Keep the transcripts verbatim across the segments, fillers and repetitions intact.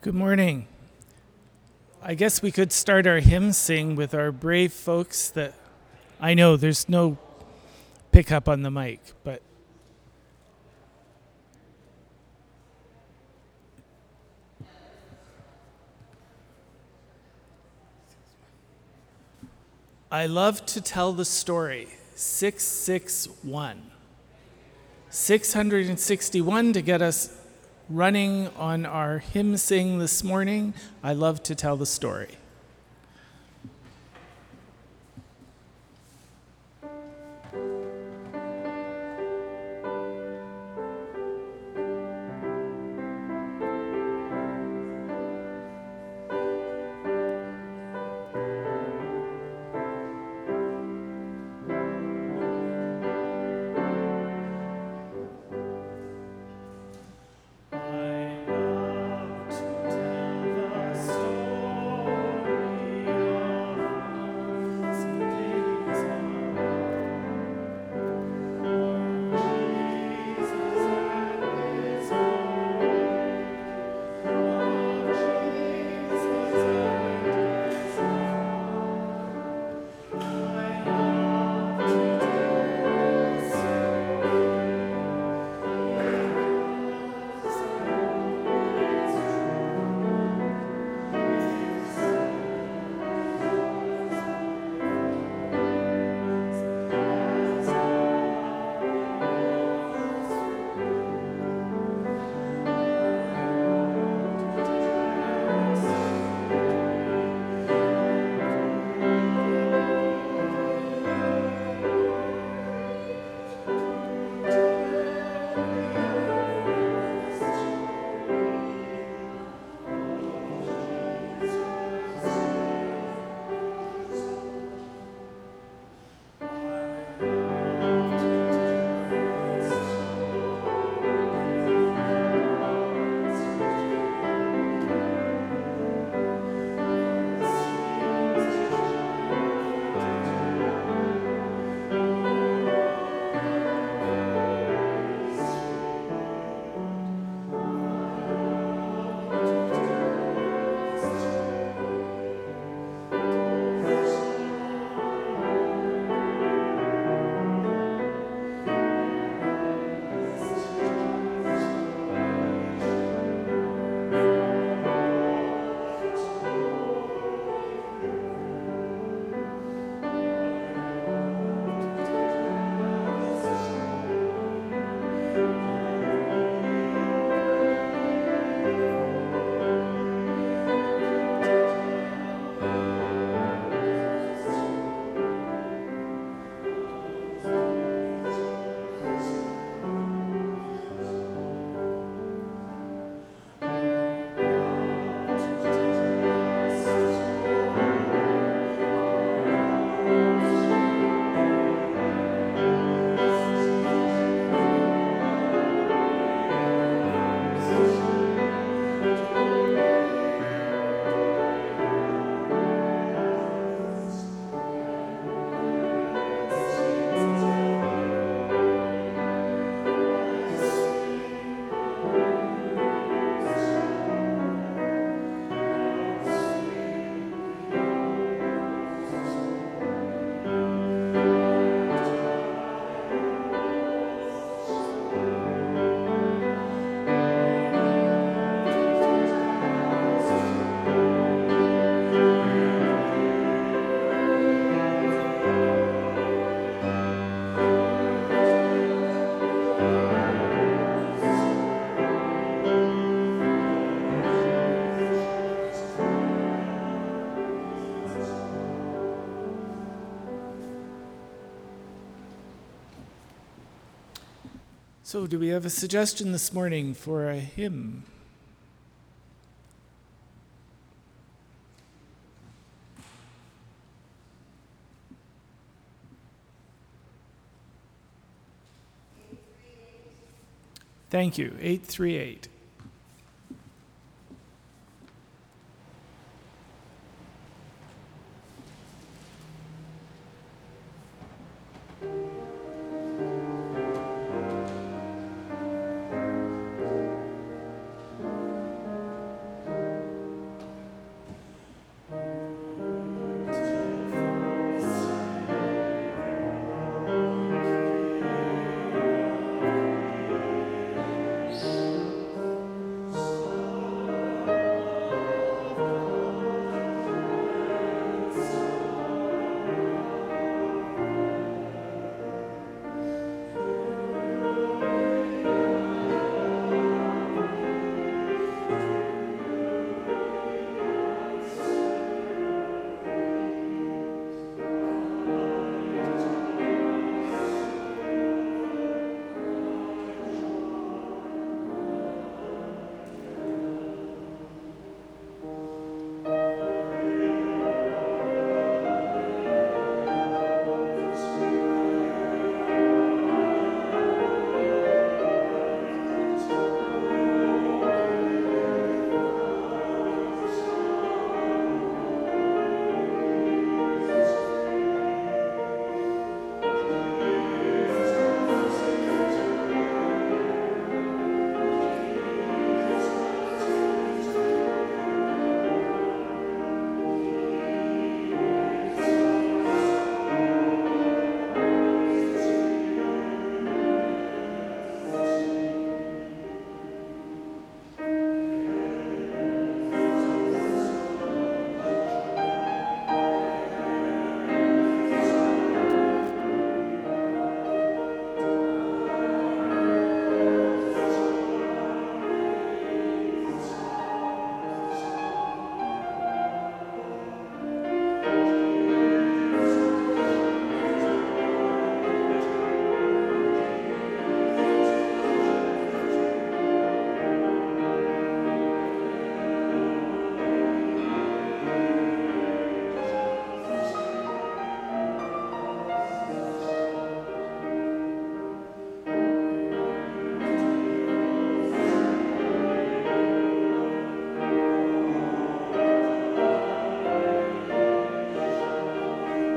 Good morning. I guess we could start our hymn sing with our brave folks that I know there's no pickup on the mic, but I love to tell the story. six six one. six hundred sixty-one to get us running on our hymn sing this morning. I love to tell the story. So, do we have a suggestion this morning for a hymn? Thank you. eight three eight.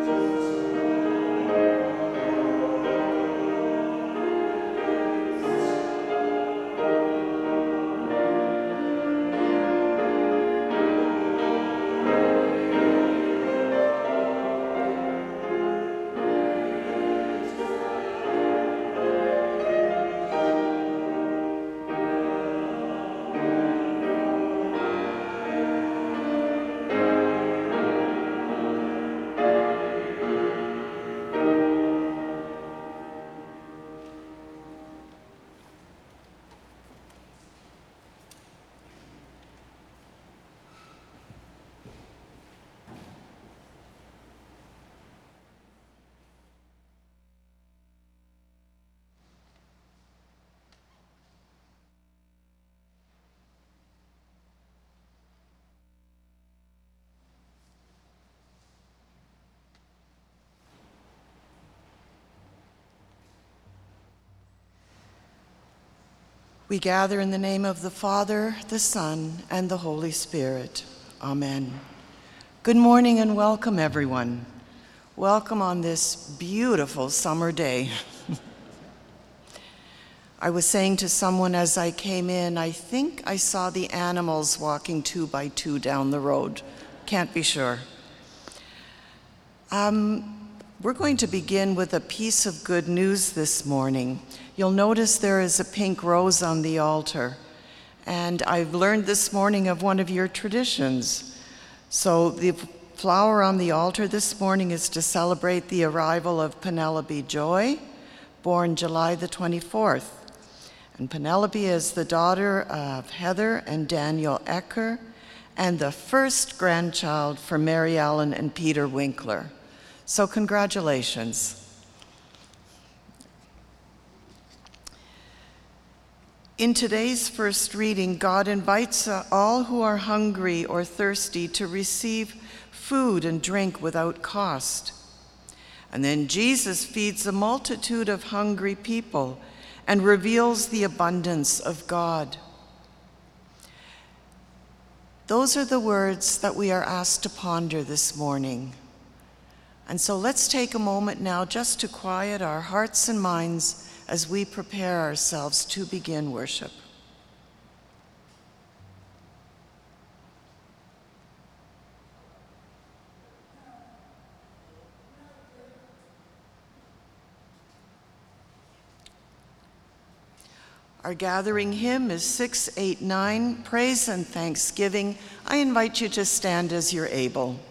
We gather in the name of the Father, the Son, and the Holy Spirit. Amen. Good morning and welcome, everyone. Welcome on this beautiful summer day. I was saying to someone as I came in, I think I saw the animals walking two by two down the road. Can't be sure. Um, we're going to begin with a piece of good news this morning. You'll notice there is a pink rose on the altar, and I've learned this morning of one of your traditions. So the flower on the altar this morning is to celebrate the arrival of Penelope Joy, born July the twenty-fourth. And Penelope is the daughter of Heather and Daniel Ecker, and the first grandchild for Mary Ellen and Peter Winkler. So congratulations. In today's first reading, God invites all who are hungry or thirsty to receive food and drink without cost. And then Jesus feeds a multitude of hungry people and reveals the abundance of God. Those are the words that we are asked to ponder this morning. And so let's take a moment now just to quiet our hearts and minds as we prepare ourselves to begin worship. Our gathering hymn is six eighty-nine, Praise and Thanksgiving. I invite you to stand as you're able.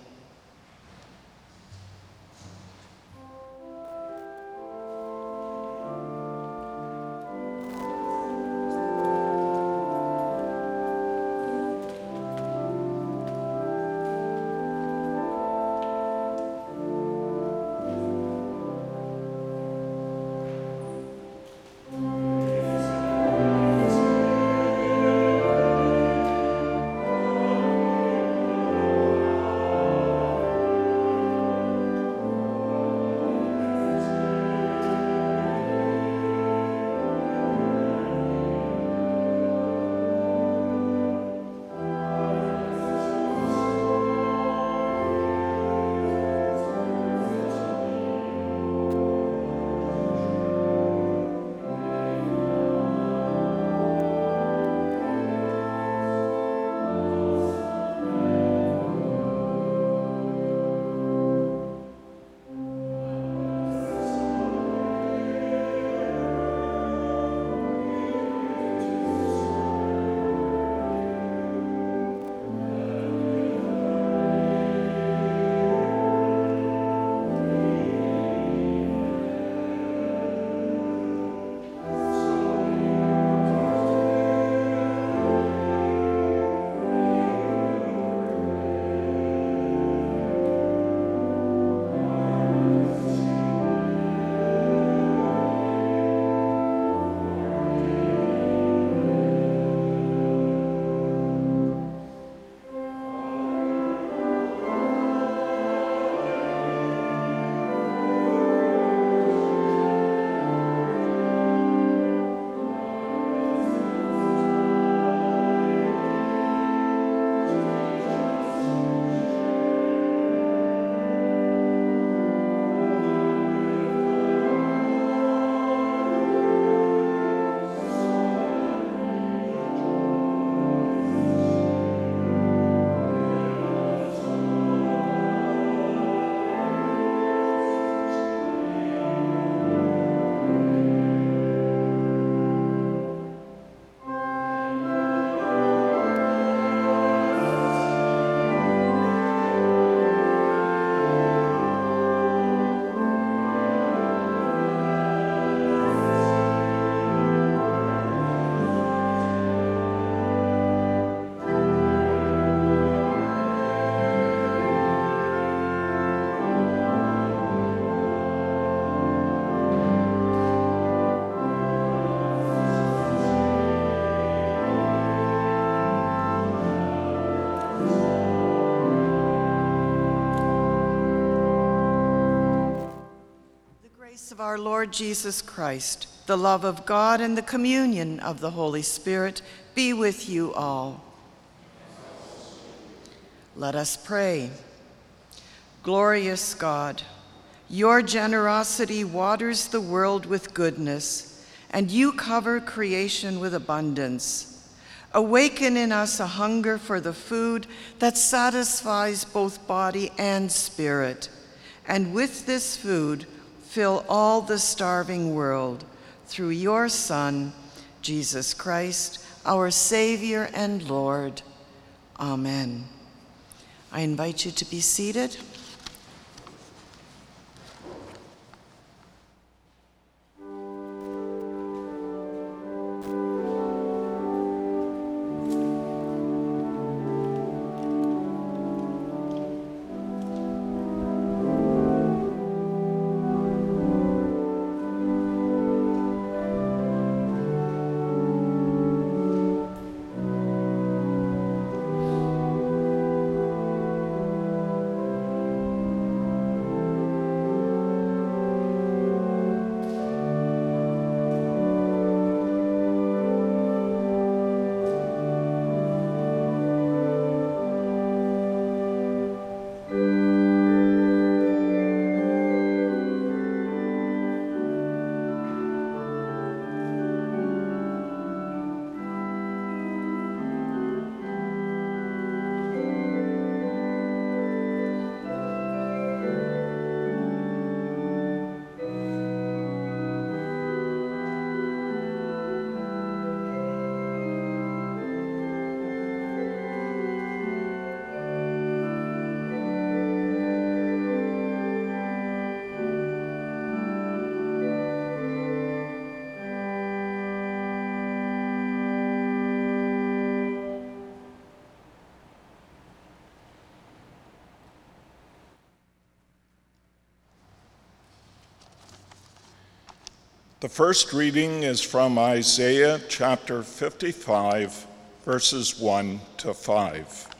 Amen. of our Lord Jesus Christ, the love of God, and the communion of the Holy Spirit be with you all. Let us pray. Glorious God, your generosity waters the world with goodness, and you cover creation with abundance. Awaken in us a hunger for the food that satisfies both body and spirit, and with this food, fill all the starving world through your Son, Jesus Christ, our Savior and Lord. Amen. I invite you to be seated. The first reading is from Isaiah chapter fifty-five, verses one to five.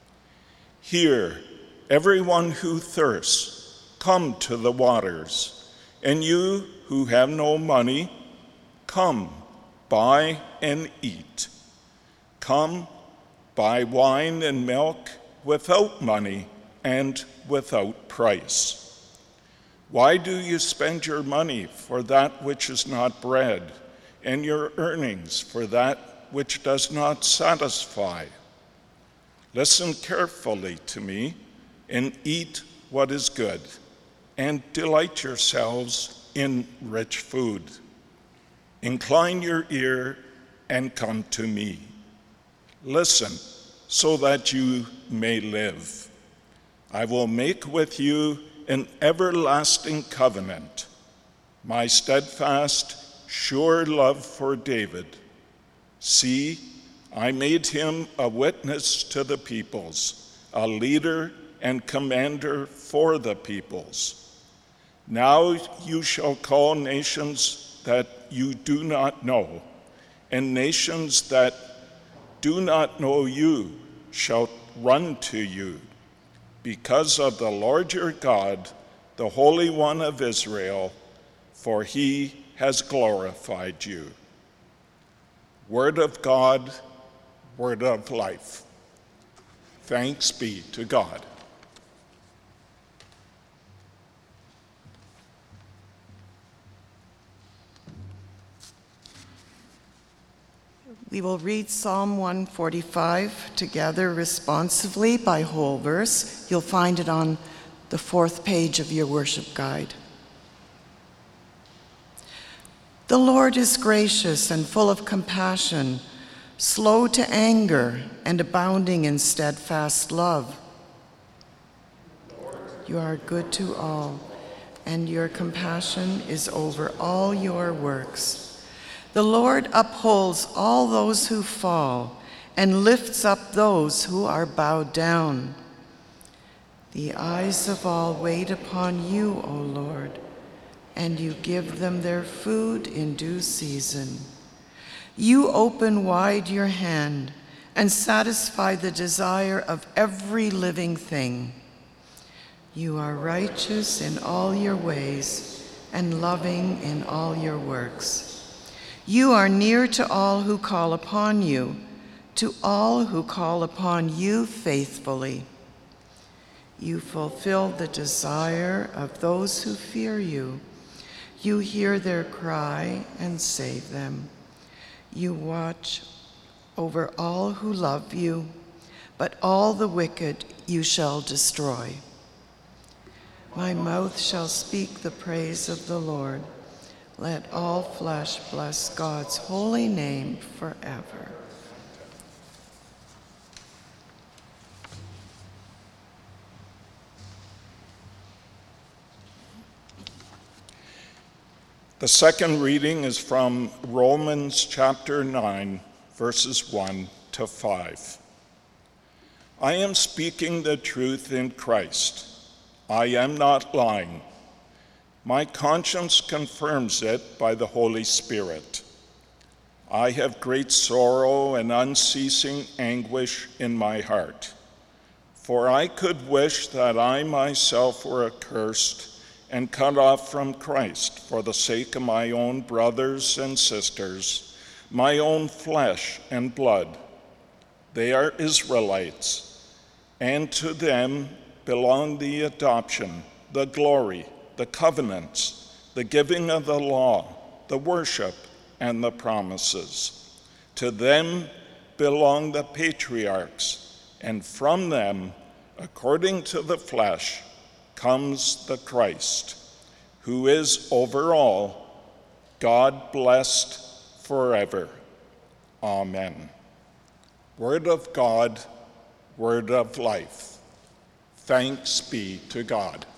Hear, everyone who thirsts, come to the waters, and you who have no money, come, buy and eat. Come, buy wine and milk without money and without price. Why do you spend your money for that which is not bread, and your earnings for that which does not satisfy? Listen carefully to me and eat what is good, and delight yourselves in rich food. Incline your ear and come to me. Listen so that you may live. I will make with you an everlasting covenant, my steadfast, sure love for David. See, I made him a witness to the peoples, a leader and commander for the peoples. Now you shall call nations that you do not know, and nations that do not know you shall run to you. Because of the Lord your God, the Holy One of Israel, for he has glorified you. Word of God, word of life. Thanks be to God. We will read Psalm one forty-five together responsively by whole verse. You'll find it on the fourth page of your worship guide. The Lord is gracious and full of compassion, slow to anger and abounding in steadfast love. You are good to all, and your compassion is over all your works. The Lord upholds all those who fall and lifts up those who are bowed down. The eyes of all wait upon you, O Lord, and you give them their food in due season. You open wide your hand and satisfy the desire of every living thing. You are righteous in all your ways and loving in all your works. You are near to all who call upon you, to all who call upon you faithfully. You fulfill the desire of those who fear you. You hear their cry and save them. You watch over all who love you, but all the wicked you shall destroy. My mouth shall speak the praise of the Lord. Let all flesh bless God's holy name forever. The second reading is from Romans chapter nine, verses one to five. I am speaking the truth in Christ. I am not lying. My conscience confirms it by the Holy Spirit. I have great sorrow and unceasing anguish in my heart, for I could wish that I myself were accursed and cut off from Christ for the sake of my own brothers and sisters, my own flesh and blood. They are Israelites, and to them belong the adoption, the glory, the covenants, the giving of the law, the worship, and the promises. To them belong the patriarchs, and from them, according to the flesh, comes the Christ, who is over all, God blessed forever. Amen. Word of God, word of life. Thanks be to God.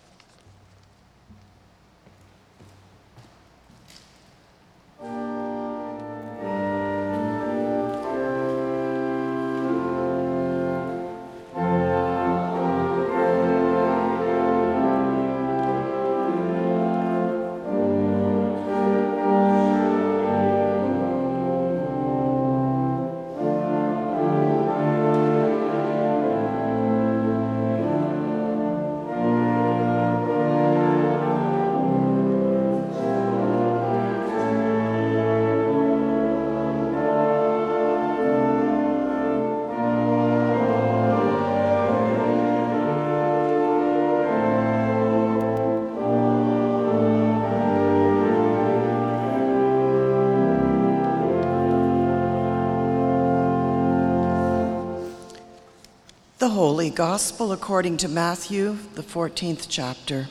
The Holy Gospel according to Matthew, the fourteenth chapter.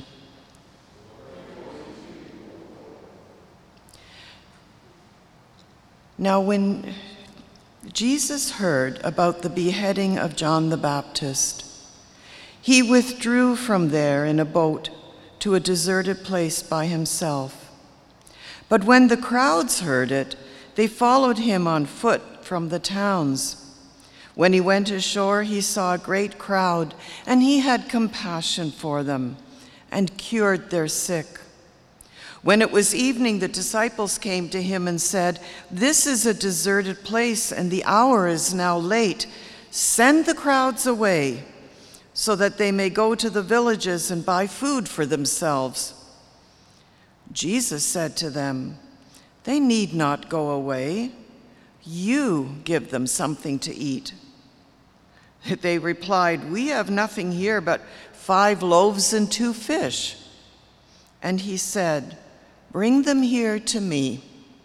Now when Jesus heard about the beheading of John the Baptist, he withdrew from there in a boat to a deserted place by himself. But when the crowds heard it, they followed him on foot from the towns. When he went ashore, he saw a great crowd, and he had compassion for them and cured their sick. When it was evening, the disciples came to him and said, "This is a deserted place, and the hour is now late. Send the crowds away so that they may go to the villages and buy food for themselves." Jesus said to them, "They need not go away. You give them something to eat." They replied, "We have nothing here but five loaves and two fish." And he said, "Bring them here to me."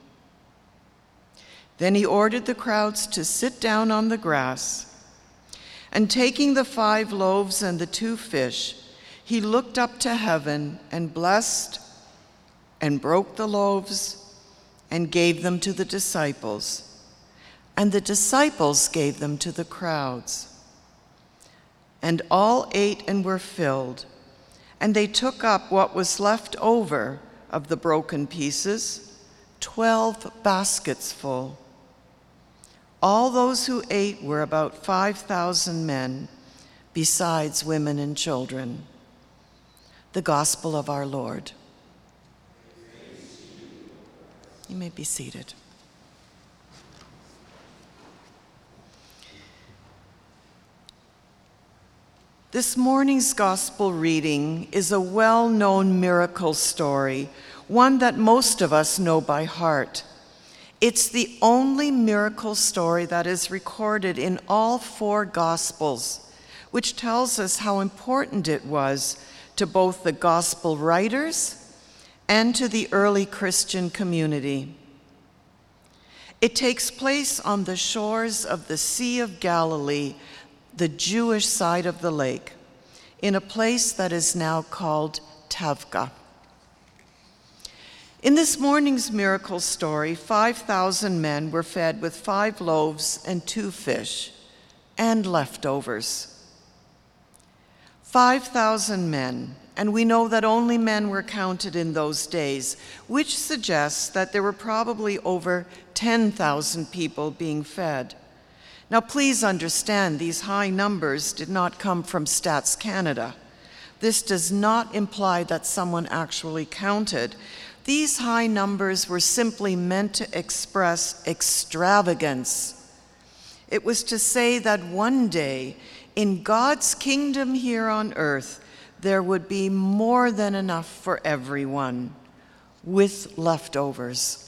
Then he ordered the crowds to sit down on the grass. And taking the five loaves and the two fish, he looked up to heaven and blessed and broke the loaves and gave them to the disciples. And the disciples gave them to the crowds. And all ate and were filled, and they took up what was left over of the broken pieces, twelve baskets full. All those who ate were about five thousand men, besides women and children. The Gospel of our Lord. You may be seated. This morning's gospel reading is a well-known miracle story, one that most of us know by heart. It's the only miracle story that is recorded in all four gospels, which tells us how important it was to both the gospel writers and to the early Christian community. It takes place on the shores of the Sea of Galilee, the Jewish side of the lake, in a place that is now called Tavka. In this morning's miracle story, five thousand men were fed with five loaves and two fish, and leftovers. five thousand men, and we know that only men were counted in those days, which suggests that there were probably over ten thousand people being fed. Now, please understand, these high numbers did not come from Stats Canada. This does not imply that someone actually counted. These high numbers were simply meant to express extravagance. It was to say that one day, in God's kingdom here on earth, there would be more than enough for everyone, with leftovers.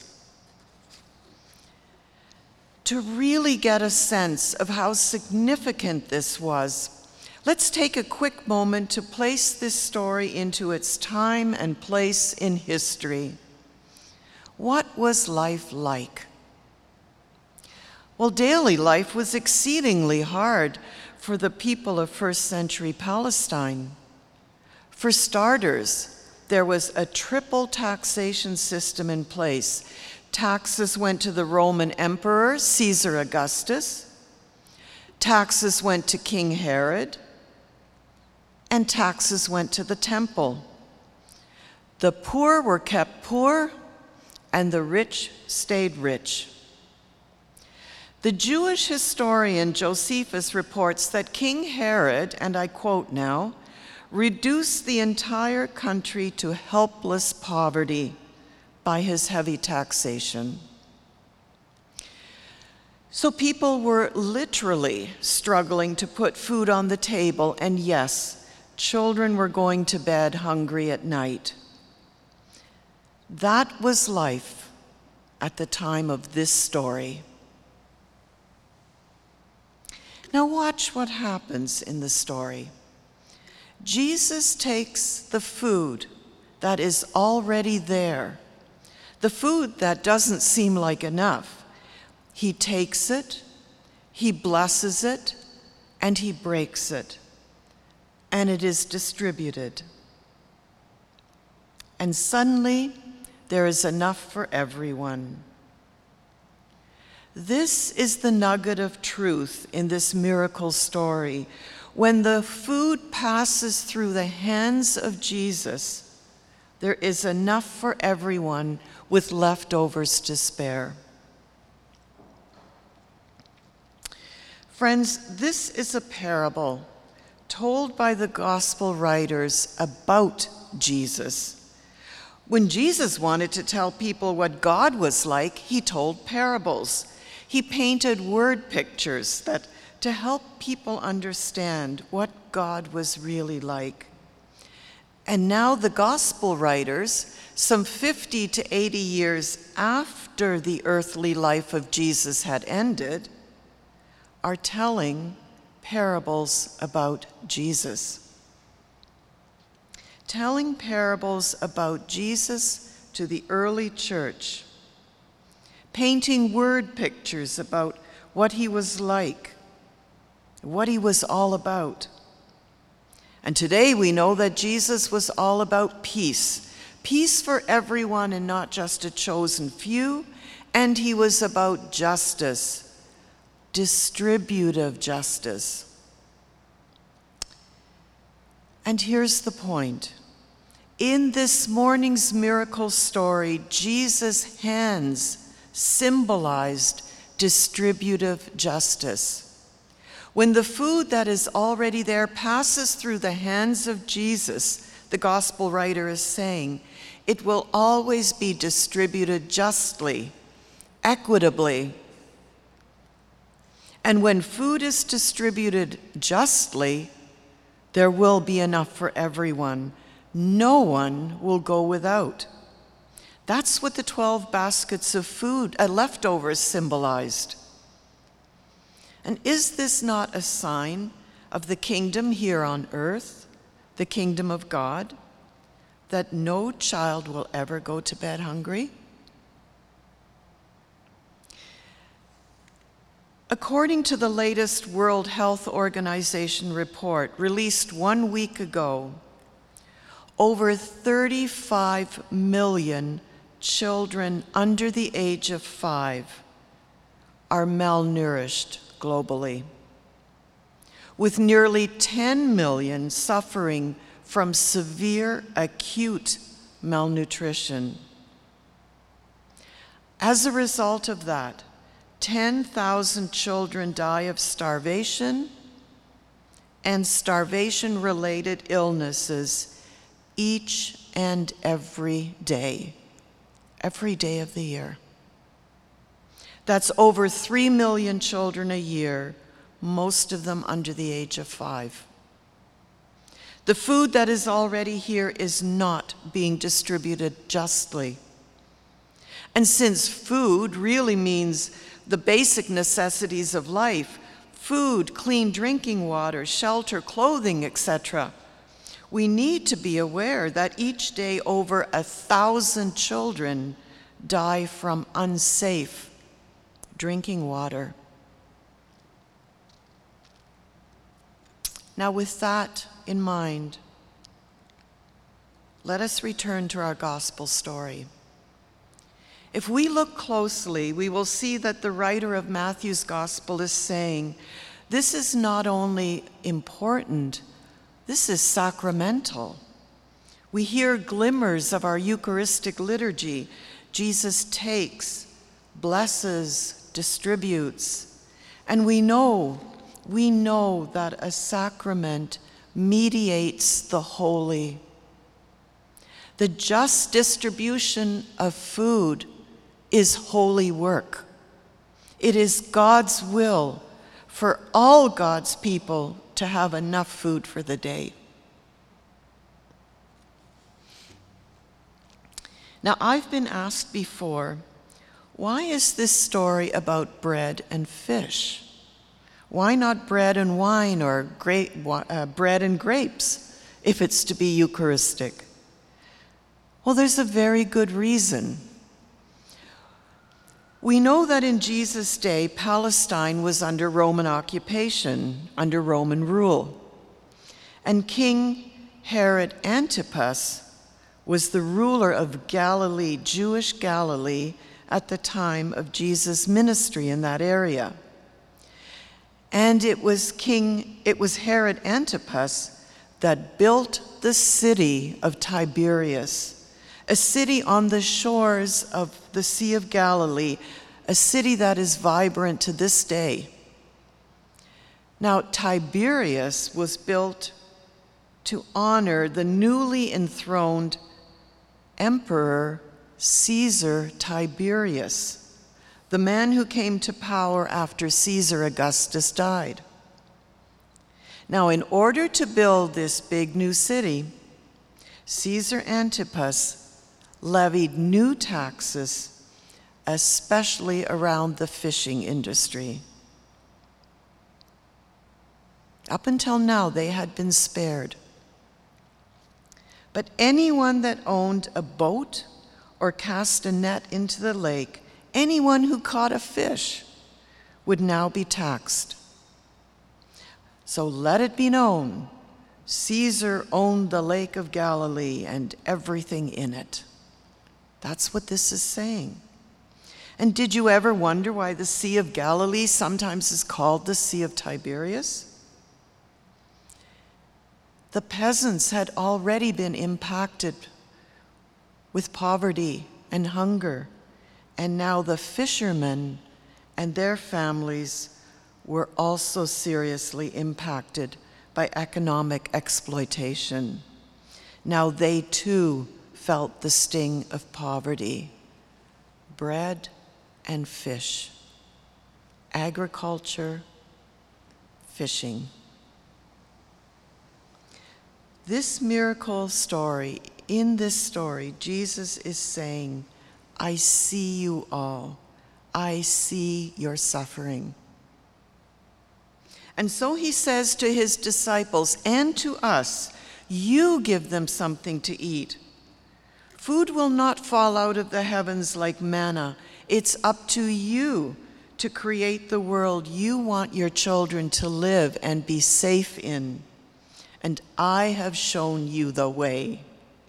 To really get a sense of how significant this was, let's take a quick moment to place this story into its time and place in history. What was life like? Well, daily life was exceedingly hard for the people of first century Palestine. For starters, there was a triple taxation system in place. Taxes went to the Roman Emperor, Caesar Augustus. Taxes went to King Herod. And taxes went to the temple. The poor were kept poor, and the rich stayed rich. The Jewish historian Josephus reports that King Herod, and I quote now, reduced the entire country to helpless poverty by his heavy taxation. So people were literally struggling to put food on the table, and yes, children were going to bed hungry at night. That was life at the time of this story. Now watch what happens in the story. Jesus takes the food that is already there, the food that doesn't seem like enough. He takes it, he blesses it, and he breaks it, and it is distributed. And suddenly, there is enough for everyone. This is the nugget of truth in this miracle story. When the food passes through the hands of Jesus, there is enough for everyone with leftovers to spare. Friends, this is a parable told by the gospel writers about Jesus. When Jesus wanted to tell people what God was like, he told parables. He painted word pictures that to help people understand what God was really like. And now the gospel writers, some fifty to eighty years after the earthly life of Jesus had ended, are telling parables about Jesus. Telling parables about Jesus to the early church, painting word pictures about what he was like, what he was all about. And today we know that Jesus was all about peace, peace for everyone and not just a chosen few, and he was about justice, distributive justice. And here's the point. In this morning's miracle story, Jesus' hands symbolized distributive justice. When the food that is already there passes through the hands of Jesus, the gospel writer is saying, it will always be distributed justly, equitably. And when food is distributed justly, There will be enough for everyone. No one will go without. That's what the twelve baskets of food, uh, leftovers, symbolized. And is this not a sign of the kingdom here on earth, the kingdom of God, that no child will ever go to bed hungry? According to the latest World Health Organization report released one week ago, over thirty-five million children under the age of five are malnourished globally, with nearly ten million suffering from severe acute malnutrition. As a result of that, ten thousand children die of starvation and starvation-related illnesses each and every day, every day of the year. That's over three million children a year, most of them under the age of five. The food that is already here is not being distributed justly. And since food really means the basic necessities of life, food, clean drinking water, shelter, clothing, et cetera, we need to be aware that each day over a thousand children die from unsafe drinking water. Now, with that in mind, let us return to our gospel story. If we look closely, we will see that the writer of Matthew's gospel is saying, this is not only important, this is sacramental. We hear glimmers of our Eucharistic liturgy. Jesus takes, blesses, distributes, and we know, we know that a sacrament mediates the holy. The just distribution of food is holy work. It is God's will for all God's people to have enough food for the day. Now, I've been asked before, why is this story about bread and fish? Why not bread and wine or grape, uh, bread and grapes if it's to be Eucharistic? Well, there's a very good reason. We know that in Jesus' day, Palestine was under Roman occupation, under Roman rule. And King Herod Antipas was the ruler of Galilee, Jewish Galilee, at the time of Jesus' ministry in that area. And it was King, it was Herod Antipas that built the city of Tiberias, a city on the shores of the Sea of Galilee, a city that is vibrant to this day. Now, Tiberias was built to honor the newly enthroned Emperor Caesar Tiberius, the man who came to power after Caesar Augustus died. Now, in order to build this big new city, Caesar Antipas levied new taxes, especially around the fishing industry. Up until now, they had been spared. But anyone that owned a boat or cast a net into the lake, anyone who caught a fish, would now be taxed. So let it be known, Caesar owned the Lake of Galilee and everything in it. That's what this is saying. And did you ever wonder why the Sea of Galilee sometimes is called the Sea of Tiberias? The peasants had already been impacted with poverty and hunger, and now the fishermen and their families were also seriously impacted by economic exploitation. Now they too felt the sting of poverty. Bread and fish, agriculture, fishing. This miracle story, in this story, Jesus is saying, I see you all. I see your suffering. And so he says to his disciples and to us, you give them something to eat. Food will not fall out of the heavens like manna. It's up to you to create the world you want your children to live and be safe in. And I have shown you the way.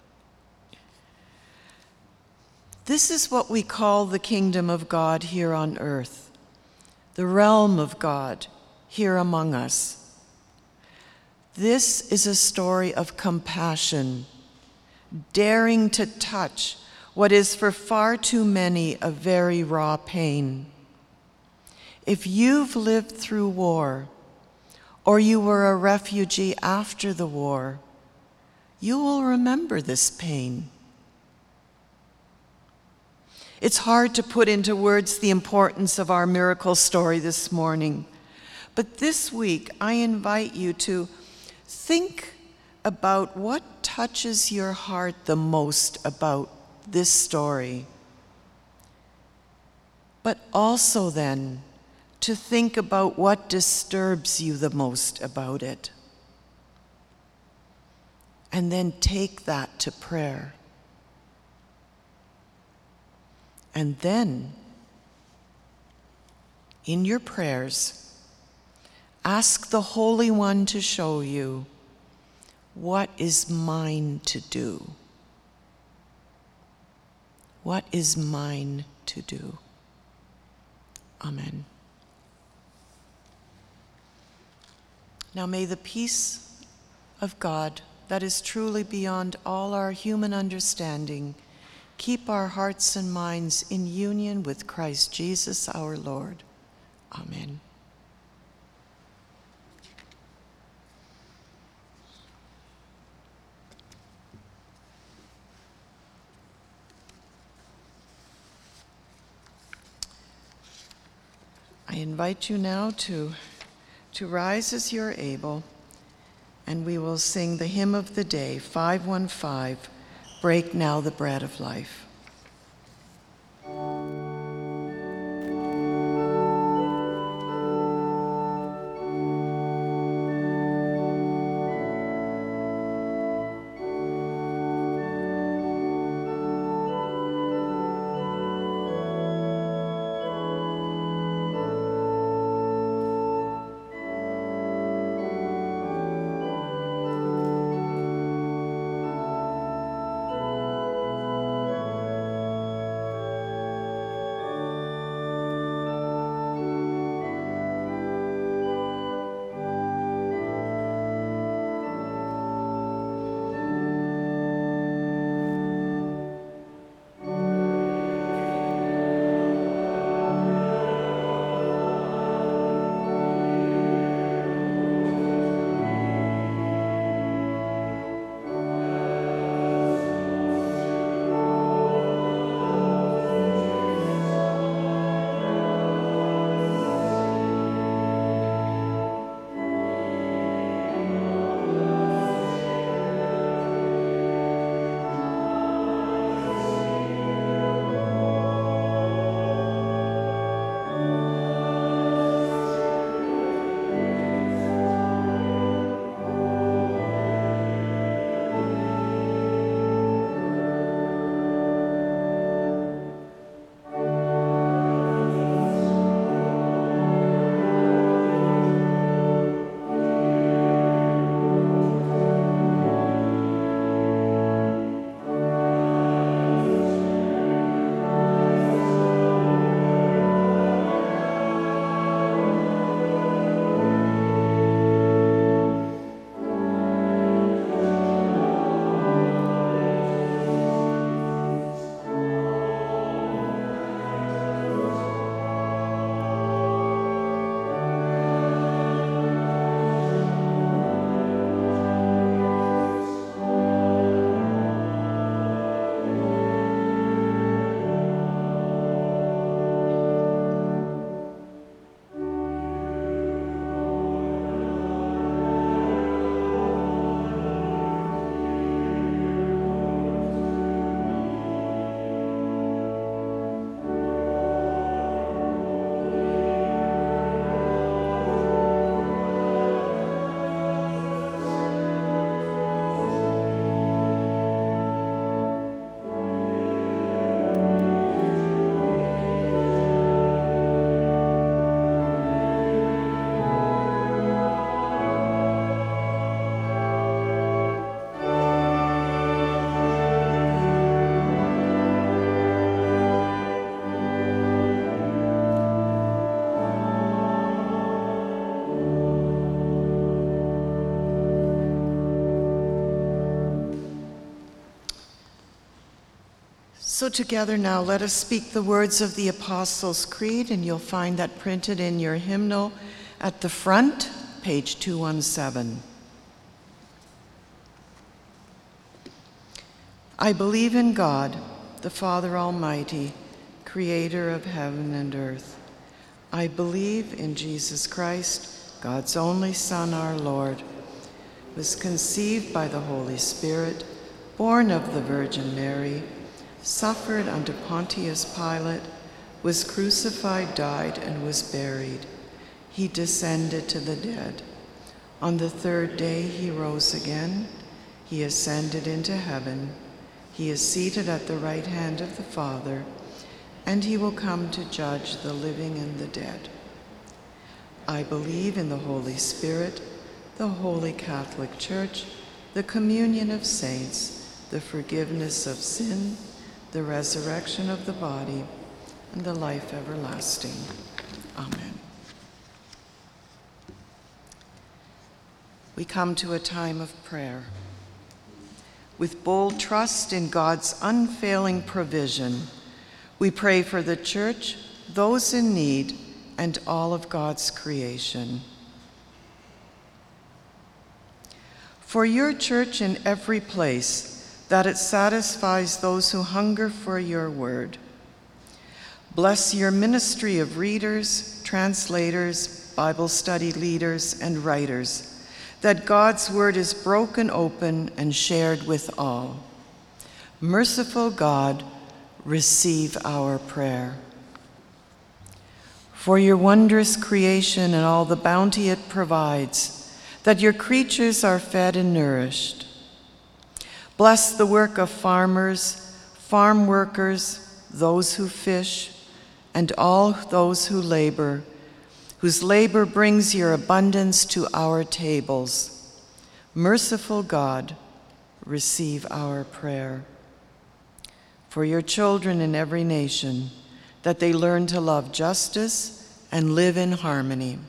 This is what we call the kingdom of God here on earth, the realm of God here among us. This is a story of compassion, daring to touch what is for far too many a very raw pain. If you've lived through war, or you were a refugee after the war, you will remember this pain. It's hard to put into words the importance of our miracle story this morning, but this week I invite you to think about what touches your heart the most about this story, but also then to think about what disturbs you the most about it, and then take that to prayer. And then, in your prayers, ask the Holy One to show you what is mine to do. What is mine to do? Amen. Now may the peace of God that is truly beyond all our human understanding keep our hearts and minds in union with Christ Jesus our Lord. Amen. I invite you now to, to rise as you're able, and we will sing the hymn of the day, five one five, Break Now the Bread of Life. So together now, let us speak the words of the Apostles' Creed, and you'll find that printed in your hymnal at the front, page two seventeen. I believe in God, the Father Almighty, creator of heaven and earth. I believe in Jesus Christ, God's only Son, our Lord, was conceived by the Holy Spirit, born of the Virgin Mary, suffered under Pontius Pilate, was crucified, died, and was buried. He descended to the dead. On the third day he rose again. He ascended into heaven. He is seated at the right hand of the Father, and he will come to judge the living and the dead. I believe in the Holy Spirit, the Holy Catholic Church, the communion of saints, the forgiveness of sin, the resurrection of the body, and the life everlasting. Amen. We come to a time of prayer. With bold trust in God's unfailing provision, we pray for the Church, those in need, and all of God's creation. For your Church in every place, that it satisfies those who hunger for your word. Bless your ministry of readers, translators, Bible study leaders, and writers, that God's word is broken open and shared with all. Merciful God, receive our prayer. For your wondrous creation and all the bounty it provides, that your creatures are fed and nourished. Bless the work of farmers, farm workers, those who fish, and all those who labor, whose labor brings your abundance to our tables. Merciful God, receive our prayer. For your children in every nation, that they learn to love justice and live in harmony.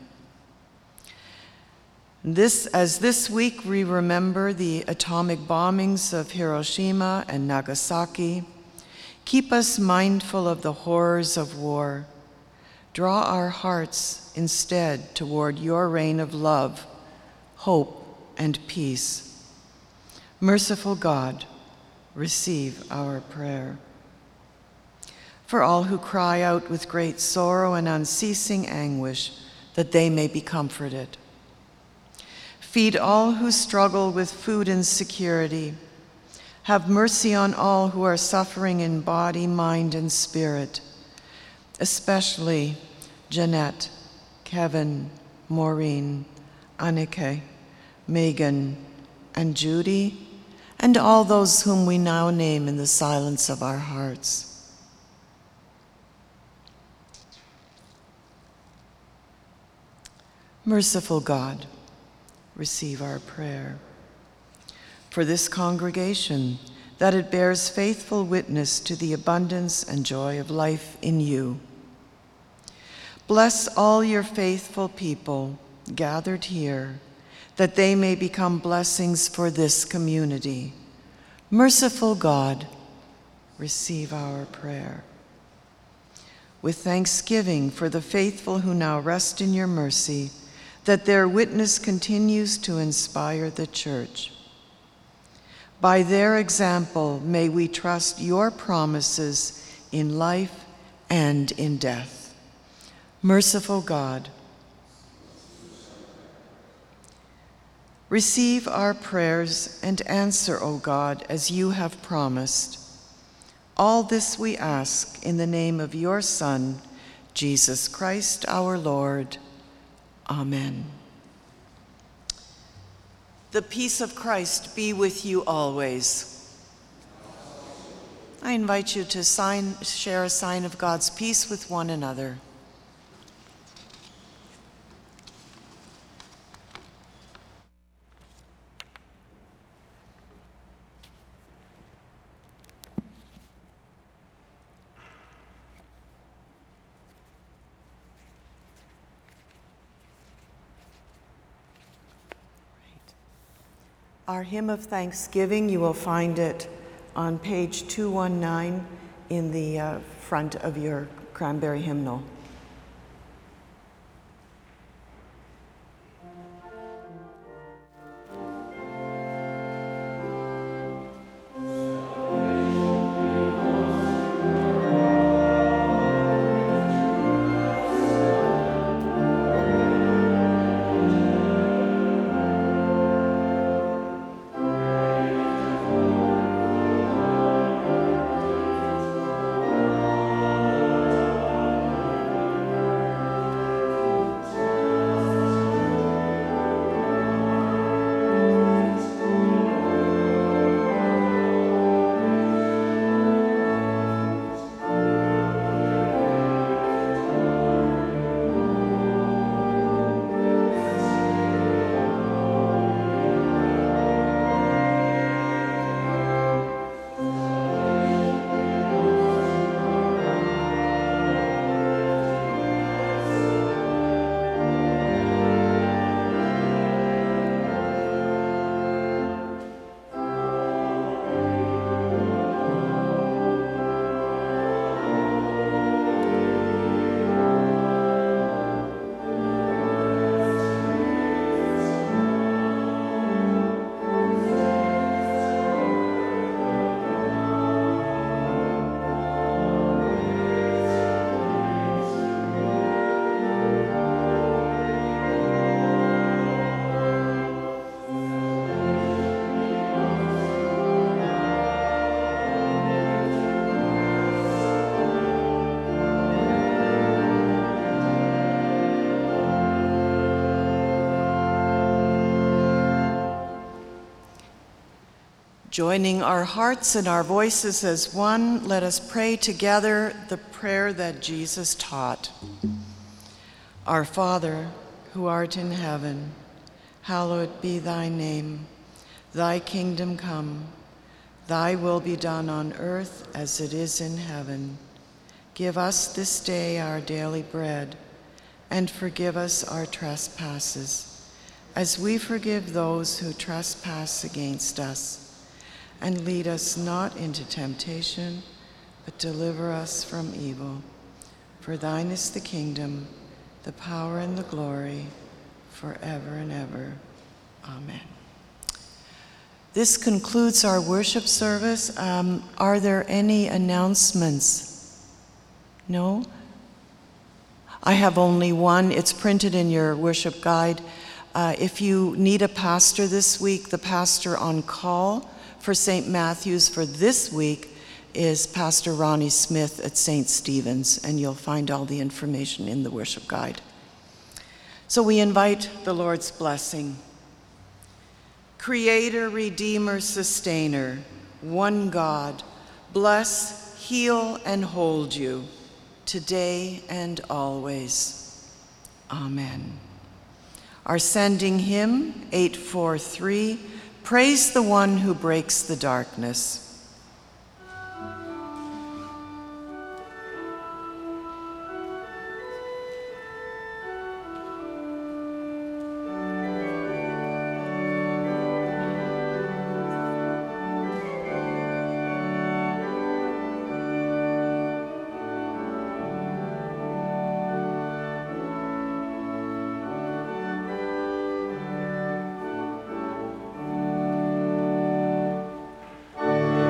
This, as this week we remember the atomic bombings of Hiroshima and Nagasaki, keep us mindful of the horrors of war. Draw our hearts instead toward your reign of love, hope, and peace. Merciful God, receive our prayer. For all who cry out with great sorrow and unceasing anguish, that they may be comforted. Feed all who struggle with food insecurity. Have mercy on all who are suffering in body, mind, and spirit, especially Jeanette, Kevin, Maureen, Anneke, Megan, and Judy, and all those whom we now name in the silence of our hearts. Merciful God, receive our prayer. For this congregation, that it bears faithful witness to the abundance and joy of life in you. Bless all your faithful people gathered here, that they may become blessings for this community. Merciful God, receive our prayer. With thanksgiving for the faithful who now rest in your mercy, that their witness continues to inspire the Church. By their example, may we trust your promises in life and in death. Merciful God, receive our prayers and answer, O God, as you have promised. All this we ask in the name of your Son, Jesus Christ our Lord. Amen. The peace of Christ be with you always. I invite you to sign, share a sign of God's peace with one another. Our hymn of thanksgiving, you will find it on page two nineteen in the uh, front of your cranberry hymnal. Joining our hearts and our voices as one, let us pray together the prayer that Jesus taught. Our Father, who art in heaven, hallowed be thy name. Thy kingdom come, thy will be done on earth as it is in heaven. Give us this day our daily bread, and forgive us our trespasses, as we forgive those who trespass against us. And lead us not into temptation, but deliver us from evil. For thine is the kingdom, the power, and the glory, forever and ever. Amen. This concludes our worship service. Um, are there any announcements? No? I have only one. It's printed in your worship guide. Uh, if you need a pastor this week, the pastor on call for Saint Matthew's for this week is Pastor Ronnie Smith at Saint Stephen's, and you'll find all the information in the worship guide. So we invite the Lord's blessing. Creator, Redeemer, Sustainer, one God, bless, heal, and hold you today and always. Amen. Our sending hymn, eight four three, Praise the One who breaks the darkness. Amen.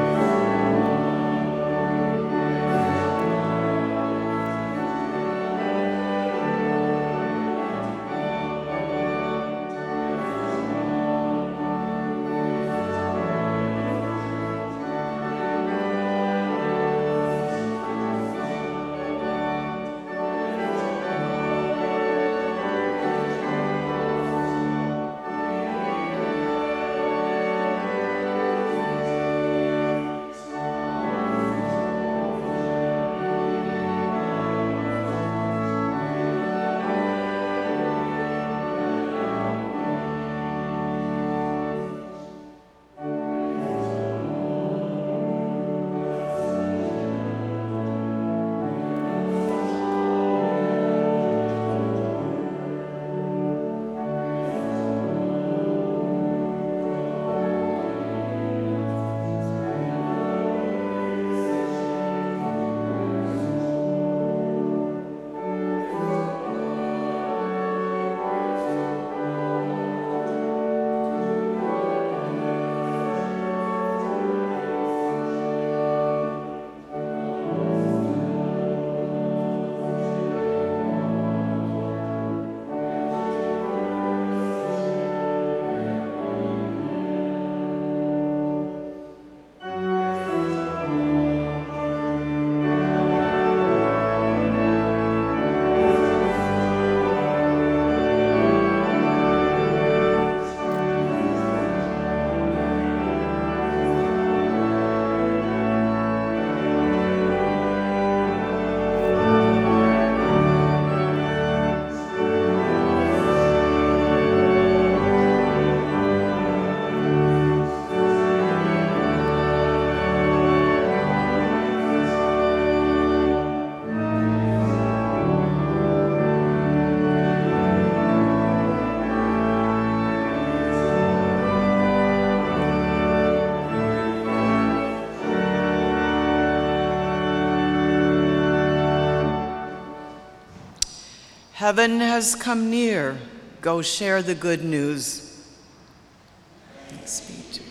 Heaven has come near. Go share the good news. Thanks be to